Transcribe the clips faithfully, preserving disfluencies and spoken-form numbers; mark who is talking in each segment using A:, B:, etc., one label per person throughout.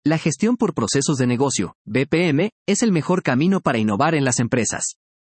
A: La gestión por procesos de negocio, B P M, es el mejor camino para innovar en las empresas.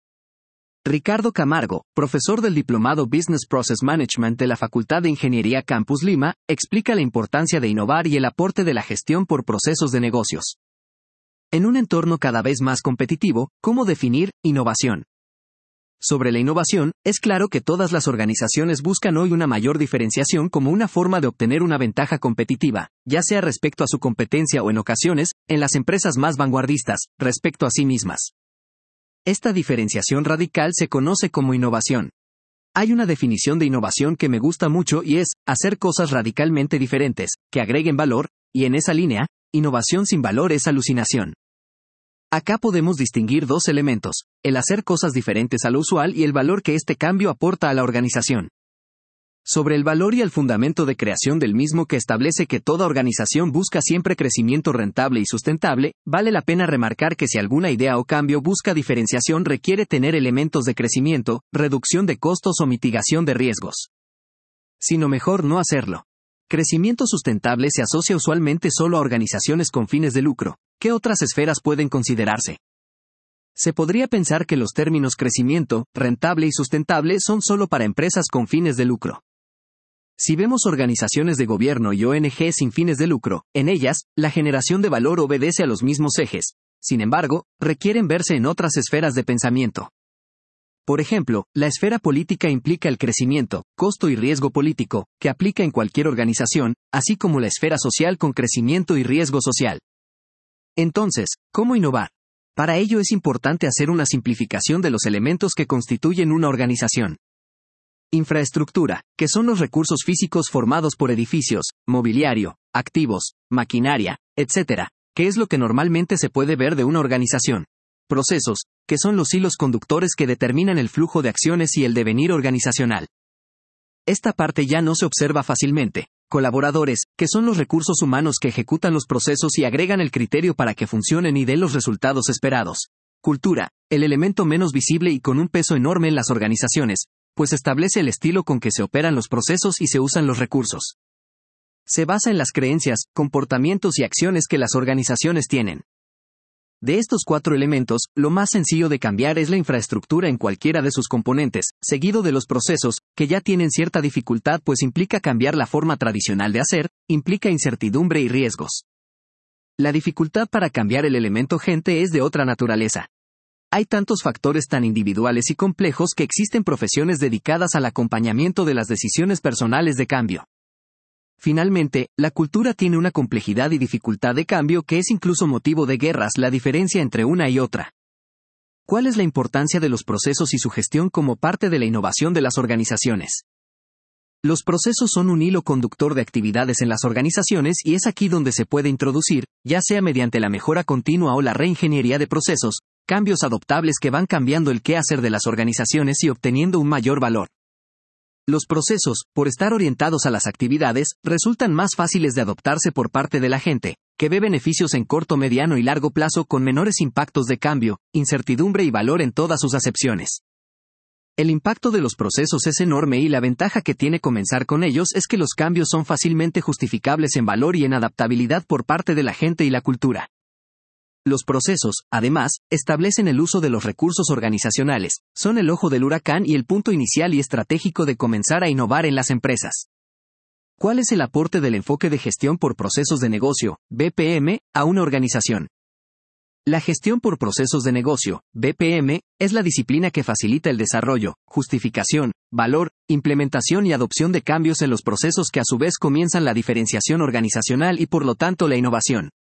A: Ricardo Camargo, profesor del Diplomado Business Process Management de la Facultad de Ingeniería Campus Lima, explica la importancia de innovar y el aporte de la gestión por procesos de negocios. En un entorno cada vez más competitivo, ¿cómo definir innovación? Sobre la innovación, es claro que todas las organizaciones buscan hoy una mayor diferenciación como una forma de obtener una ventaja competitiva, ya sea respecto a su competencia o en ocasiones, en las empresas más vanguardistas, respecto a sí mismas. Esta diferenciación radical se conoce como innovación. Hay una definición de innovación que me gusta mucho y es, hacer cosas radicalmente diferentes, que agreguen valor, y en esa línea, innovación sin valor es alucinación. Acá podemos distinguir dos elementos, el hacer cosas diferentes a lo usual y el valor que este cambio aporta a la organización. Sobre el valor y el fundamento de creación del mismo que establece que toda organización busca siempre crecimiento rentable y sustentable, vale la pena remarcar que si alguna idea o cambio busca diferenciación requiere tener elementos de crecimiento, reducción de costos o mitigación de riesgos. Sino mejor no hacerlo. Crecimiento sustentable se asocia usualmente solo a organizaciones con fines de lucro. ¿Qué otras esferas pueden considerarse? Se podría pensar que los términos crecimiento, rentable y sustentable son solo para empresas con fines de lucro. Si vemos organizaciones de gobierno y O N G sin fines de lucro, en ellas, la generación de valor obedece a los mismos ejes. Sin embargo, requieren verse en otras esferas de pensamiento. Por ejemplo, la esfera política implica el crecimiento, costo y riesgo político, que aplica en cualquier organización, así como la esfera social con crecimiento y riesgo social. Entonces, ¿cómo innovar? Para ello es importante hacer una simplificación de los elementos que constituyen una organización. Infraestructura, que son los recursos físicos formados por edificios, mobiliario, activos, maquinaria, etcétera, que es lo que normalmente se puede ver de una organización. Procesos, que son los hilos conductores que determinan el flujo de acciones y el devenir organizacional. Esta parte ya no se observa fácilmente. Colaboradores, que son los recursos humanos que ejecutan los procesos y agregan el criterio para que funcionen y den los resultados esperados. Cultura, el elemento menos visible y con un peso enorme en las organizaciones, pues establece el estilo con que se operan los procesos y se usan los recursos. Se basa en las creencias, comportamientos y acciones que las organizaciones tienen. De estos cuatro elementos, lo más sencillo de cambiar es la infraestructura en cualquiera de sus componentes, seguido de los procesos, que ya tienen cierta dificultad pues implica cambiar la forma tradicional de hacer, implica incertidumbre y riesgos. La dificultad para cambiar el elemento gente es de otra naturaleza. Hay tantos factores tan individuales y complejos que existen profesiones dedicadas al acompañamiento de las decisiones personales de cambio. Finalmente, la cultura tiene una complejidad y dificultad de cambio que es incluso motivo de guerras la diferencia entre una y otra. ¿Cuál es la importancia de los procesos y su gestión como parte de la innovación de las organizaciones? Los procesos son un hilo conductor de actividades en las organizaciones y es aquí donde se puede introducir, ya sea mediante la mejora continua o la reingeniería de procesos, cambios adoptables que van cambiando el quehacer de las organizaciones y obteniendo un mayor valor. Los procesos, por estar orientados a las actividades, resultan más fáciles de adoptarse por parte de la gente, que ve beneficios en corto, mediano y largo plazo con menores impactos de cambio, incertidumbre y valor en todas sus acepciones. El impacto de los procesos es enorme y la ventaja que tiene comenzar con ellos es que los cambios son fácilmente justificables en valor y en adaptabilidad por parte de la gente y la cultura. Los procesos, además, establecen el uso de los recursos organizacionales, son el ojo del huracán y el punto inicial y estratégico de comenzar a innovar en las empresas. ¿Cuál es el aporte del enfoque de gestión por procesos de negocio, B P M, a una organización? La gestión por procesos de negocio, B P M, es la disciplina que facilita el desarrollo, justificación, valor, implementación y adopción de cambios en los procesos que a su vez comienzan la diferenciación organizacional y por lo tanto la innovación.